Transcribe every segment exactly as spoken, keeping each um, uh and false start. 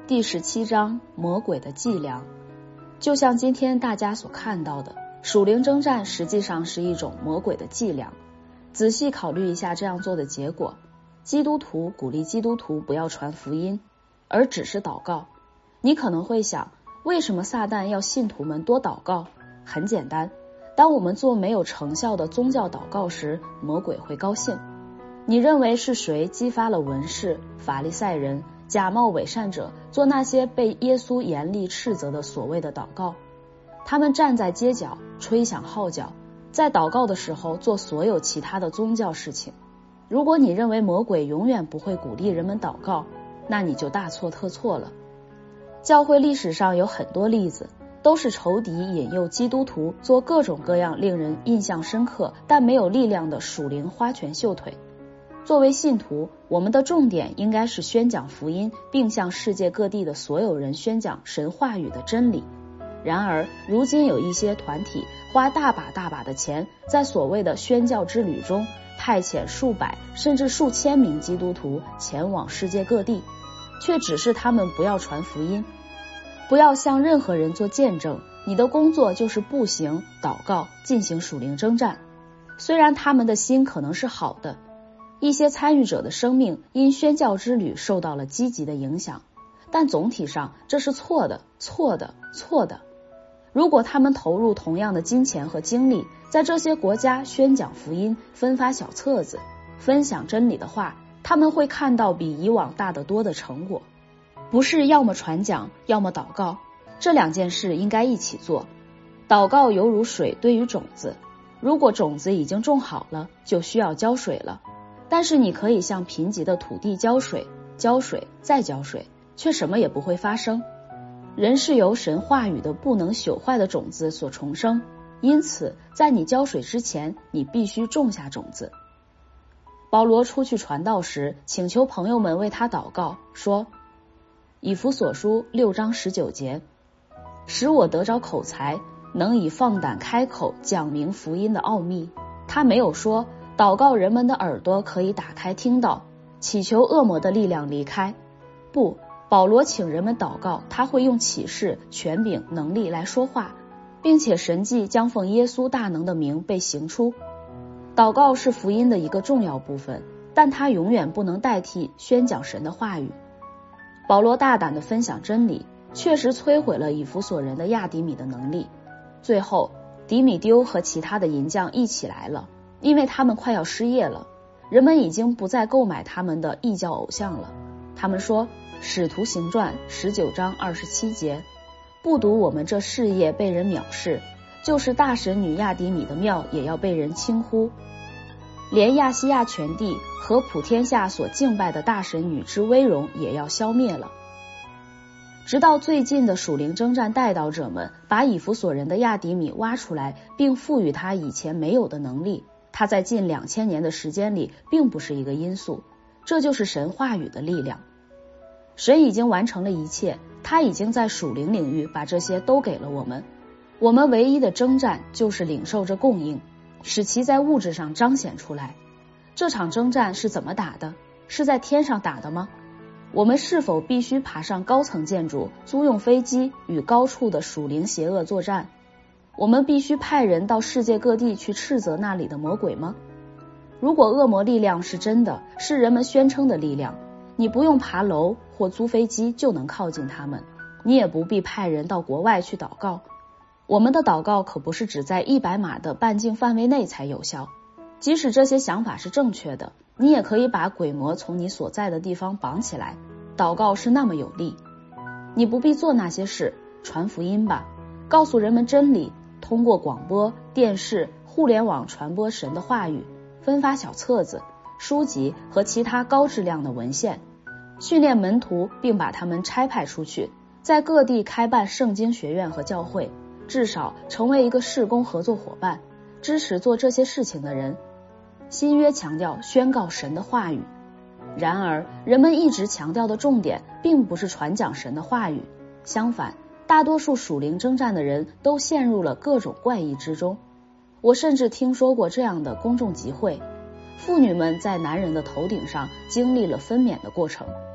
第十七章，魔鬼的伎俩。就像今天大家所看到的，属灵征战实际上是一种魔鬼的伎俩。仔细考虑一下这样做的结果，基督徒鼓励基督徒不要传福音，而只是祷告。你可能会想，为什么撒旦要信徒们多祷告？很简单，当我们做没有成效的宗教祷告时，魔鬼会高兴。你认为是谁激发了文士、法利赛人、假冒伪善者做那些被耶稣严厉斥责的所谓的祷告？他们站在街角吹响号角，在祷告的时候做所有其他的宗教事情。如果你认为魔鬼永远不会鼓励人们祷告，那你就大错特错了。教会历史上有很多例子，都是仇敌引诱基督徒做各种各样令人印象深刻但没有力量的属灵花拳绣腿。作为信徒，我们的重点应该是宣讲福音，并向世界各地的所有人宣讲神话语的真理。然而，如今有一些团体花大把大把的钱，在所谓的宣教之旅中派遣数百甚至数千名基督徒前往世界各地，却指示他们不要传福音，不要向任何人做见证，你的工作就是步行、祷告、进行属灵征战。虽然他们的心可能是好的，一些参与者的生命因宣教之旅受到了积极的影响，但总体上这是错的，错的，错的。如果他们投入同样的金钱和精力，在这些国家宣讲福音、分发小册子、分享真理的话，他们会看到比以往大得多的成果。不是要么传讲，要么祷告，这两件事应该一起做。祷告犹如水对于种子，如果种子已经种好了，就需要浇水了。但是你可以向贫瘠的土地浇水，浇水，再浇水，却什么也不会发生。人是由神话语的不能朽坏的种子所重生，因此在你浇水之前，你必须种下种子。保罗出去传道时，请求朋友们为他祷告，说以弗所书六章十九节，使我得着口才，能以放胆开口讲明福音的奥秘。他没有说祷告人们的耳朵可以打开听到，祈求恶魔的力量离开。不，保罗请人们祷告，他会用启示、权柄、能力来说话，并且神迹将奉耶稣大能的名被行出。祷告是福音的一个重要部分，但它永远不能代替宣讲神的话语。保罗大胆地分享真理，确实摧毁了以弗所人的亚底米的能力。最后，底米丢和其他的银匠一起来了，因为他们快要失业了，人们已经不再购买他们的异教偶像了。他们说，使徒行传十九章二十七节，不独我们这事业被人藐视，就是大神女亚底米的庙也要被人轻忽，连亚细亚全地和普天下所敬拜的大神女之威荣也要消灭了。直到最近的属灵征战代祷者们把以弗所人的亚底米挖出来，并赋予他以前没有的能力，他在近两千年的时间里并不是一个因素。这就是神话语的力量。神已经完成了一切，他已经在属灵领域把这些都给了我们。我们唯一的征战就是领受这供应，使其在物质上彰显出来。这场征战是怎么打的？是在天上打的吗？我们是否必须爬上高层建筑，租用飞机与高处的属灵邪恶作战？我们必须派人到世界各地去斥责那里的魔鬼吗？如果恶魔力量是真的，是人们宣称的力量，你不用爬楼或租飞机就能靠近他们，你也不必派人到国外去祷告。我们的祷告可不是只在一百码的半径范围内才有效。即使这些想法是正确的，你也可以把鬼魔从你所在的地方绑起来，祷告是那么有力。你不必做那些事，传福音吧，告诉人们真理，通过广播、电视、互联网传播神的话语，分发小册子、书籍和其他高质量的文献，训练门徒并把他们差派出去，在各地开办圣经学院和教会，至少成为一个事工合作伙伴，支持做这些事情的人。新约强调宣告神的话语，然而人们一直强调的重点并不是传讲神的话语，相反，大多数属灵征战的人都陷入了各种怪异之中。我甚至听说过这样的公众集会，妇女们在男人的头顶上经历了分娩的过程，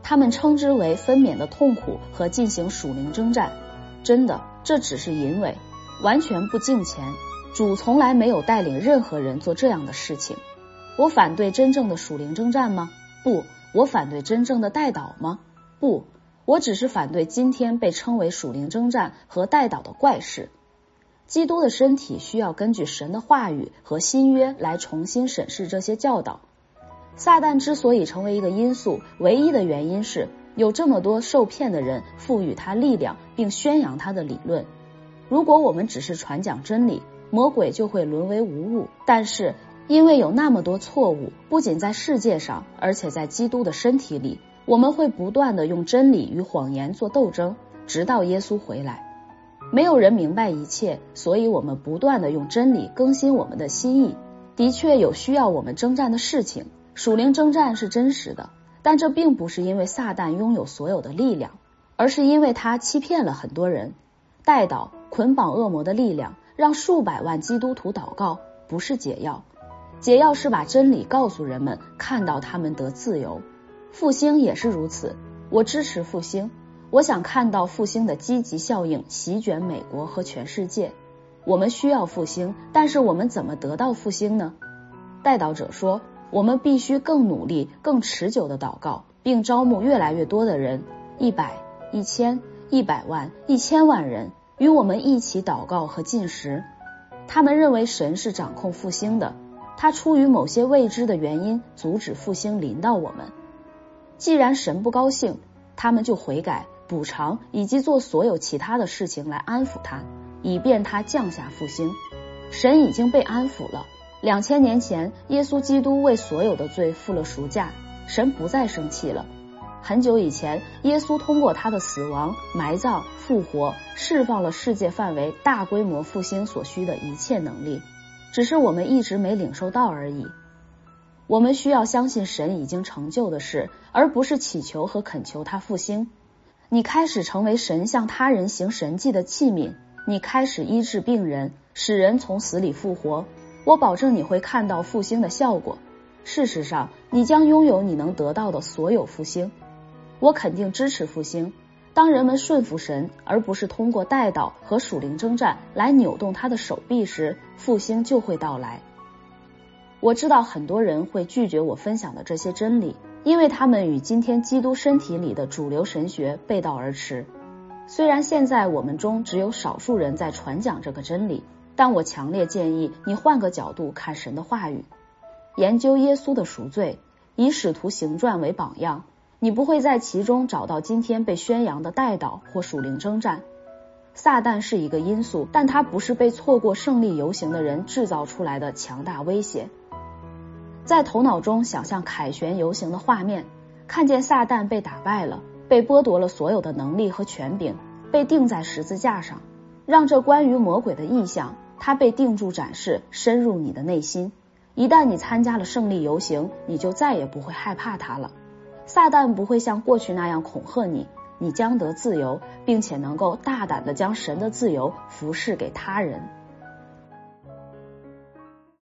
他们称之为分娩的痛苦和进行属灵征战。真的，这只是淫伪，完全不敬虔。主从来没有带领任何人做这样的事情。我反对真正的属灵征战吗？不。我反对真正的代祷吗？不。我只是反对今天被称为属灵征战和代祷的怪事。基督的身体需要根据神的话语和新约来重新审视这些教导。撒旦之所以成为一个因素，唯一的原因是有这么多受骗的人赋予他力量，并宣扬他的理论。如果我们只是传讲真理，魔鬼就会沦为无物。但是因为有那么多错误，不仅在世界上，而且在基督的身体里，我们会不断地用真理与谎言做斗争，直到耶稣回来。没有人明白一切，所以我们不断地用真理更新我们的心意。的确有需要我们征战的事情，属灵征战是真实的，但这并不是因为撒旦拥有所有的力量，而是因为他欺骗了很多人。代祷捆绑恶魔的力量，让数百万基督徒祷告，不是解药。解药是把真理告诉人们，看到他们得自由。复兴也是如此，我支持复兴，我想看到复兴的积极效应席卷美国和全世界。我们需要复兴，但是我们怎么得到复兴呢？代祷者说，我们必须更努力、更持久的祷告，并招募越来越多的人，一百、一千、一百万、一千万人，与我们一起祷告和进食。他们认为神是掌控复兴的，他出于某些未知的原因阻止复兴临到我们。既然神不高兴，他们就悔改、补偿以及做所有其他的事情来安抚他，以便他降下复兴。神已经被安抚了。两千年前，耶稣基督为所有的罪付了赎价，神不再生气了。很久以前，耶稣通过他的死亡、埋葬、复活，释放了世界范围大规模复兴所需的一切能力，只是我们一直没领受到而已。我们需要相信神已经成就的事，而不是祈求和恳求他复兴。你开始成为神向他人行神迹的器皿，你开始医治病人，使人从死里复活。我保证你会看到复兴的效果。事实上，你将拥有你能得到的所有复兴。我肯定支持复兴。当人们顺服神，而不是通过代祷和属灵征战来扭动他的手臂时，复兴就会到来。我知道很多人会拒绝我分享的这些真理，因为他们与今天基督身体里的主流神学背道而驰。虽然现在我们中只有少数人在传讲这个真理，但我强烈建议你换个角度看神的话语，研究耶稣的赎罪，以使徒行传为榜样，你不会在其中找到今天被宣扬的代祷或属灵征战。撒旦是一个因素，但它不是被错过胜利游行的人制造出来的强大威胁。在头脑中想象凯旋游行的画面，看见撒旦被打败了，被剥夺了所有的能力和权柄，被钉在十字架上，让这关于魔鬼的意象，它被定住展示，深入你的内心。一旦你参加了胜利游行，你就再也不会害怕它了。撒旦不会像过去那样恐吓你，你将得自由，并且能够大胆地将神的自由服侍给他人。